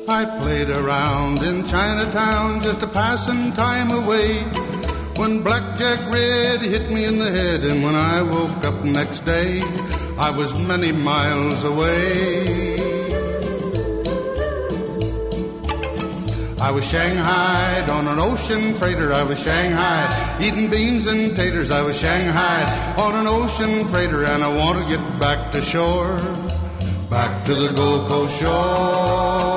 I played around in Chinatown just a passing time away, when Blackjack Red hit me in the head, and when I woke up next day, I was many miles away. I was shanghaied on an ocean freighter. I was shanghaied eating beans and taters. I was shanghaied on an ocean freighter, and I want to get back to shore, back to the Gold Coast shore.